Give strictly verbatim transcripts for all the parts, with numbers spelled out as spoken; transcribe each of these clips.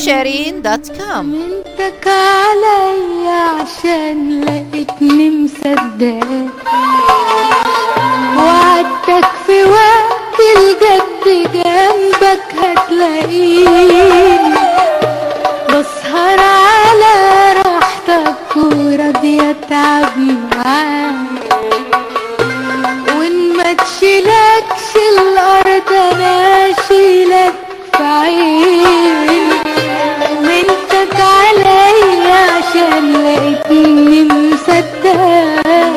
شيرين دوت كوم. منتك عليا عشان لقيتني مصدقة، وعدتك في وقت الجد جنبك هتلاقيني، بسهر على راحتك وراضية اتعب معاك، وان ما تشيلكش الارض انا اشيلك في عيني. منتك عليا عشان لقيتني مصدقة،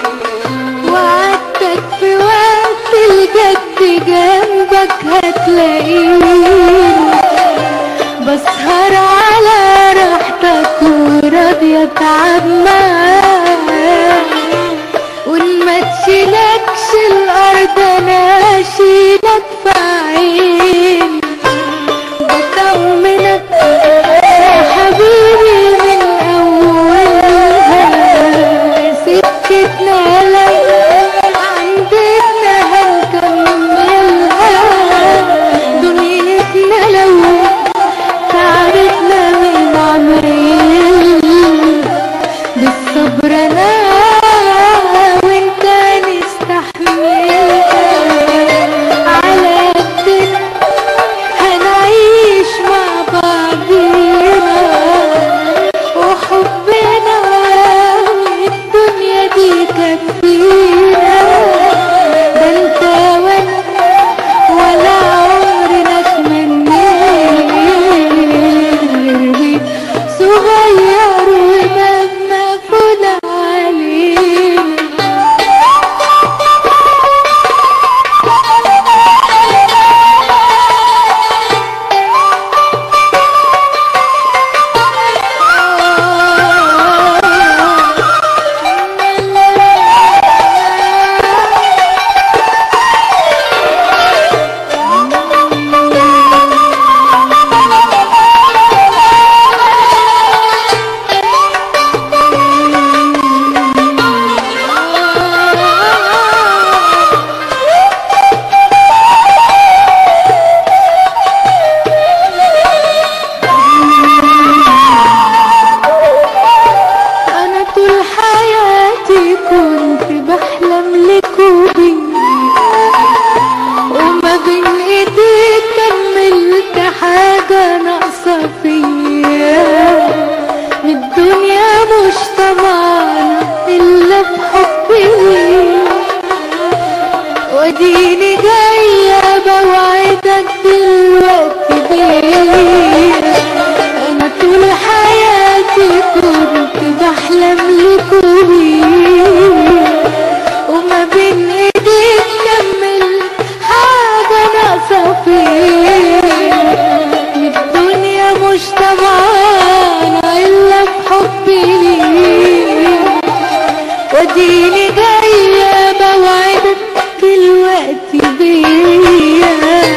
وعدتك في وقت الجد جنبك هتلاقيني، بسهر على راحتك وراضية اتعب معاك، وان ما تشيلكش الارض انا اشيلك في عيني. بطمنك يا حبيبي من اولها، سكتنا لو عندنا هنكملها، دنيتنا لو تعبتنا من عمرين، بالصبر انا وانت نستحملها، على قدنا هنعيش مع بعضينا، وحبنا الدنيا دي كفينا، ده انت وانا ولا عمرنا تمنينا غير بيت صغير وباب مقفول علينا. وما بين ايديك كملت حاجة ناقصة فيا، من الدنيا مش طمعانة الا بحبي ليك، واديني جاية بوعدك دلوقتي بيا. انا طول حياتي كنت بحلم لك وبيك، وما بين ايديك كمل حاجة ناقصة فيا، من الدنيا مش طمعانة الا بحبي ليك، واديني جاية بوعدك دلوقتي بيا.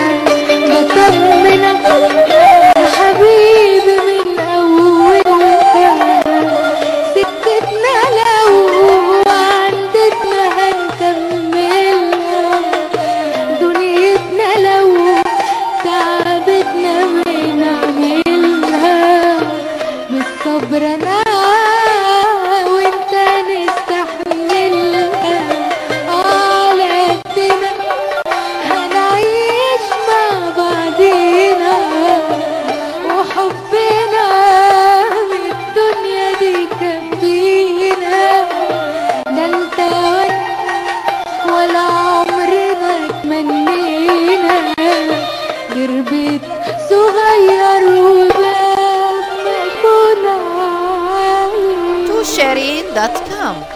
بطمنك يا حبيبي من اولها، سكتنا لو عندنا هنكملها، دنيتنا لو تعبتنا بنعملها، بالصبر انا وانت نستحملها، على قدنا هنعيش مع بعضينا، وحبنا من الدنيا دي كفينا، ده انت وانا ولا عمرنا تمنينا غير بيت صغير وباب مقفول علينا. تو شيرين دوت كوم.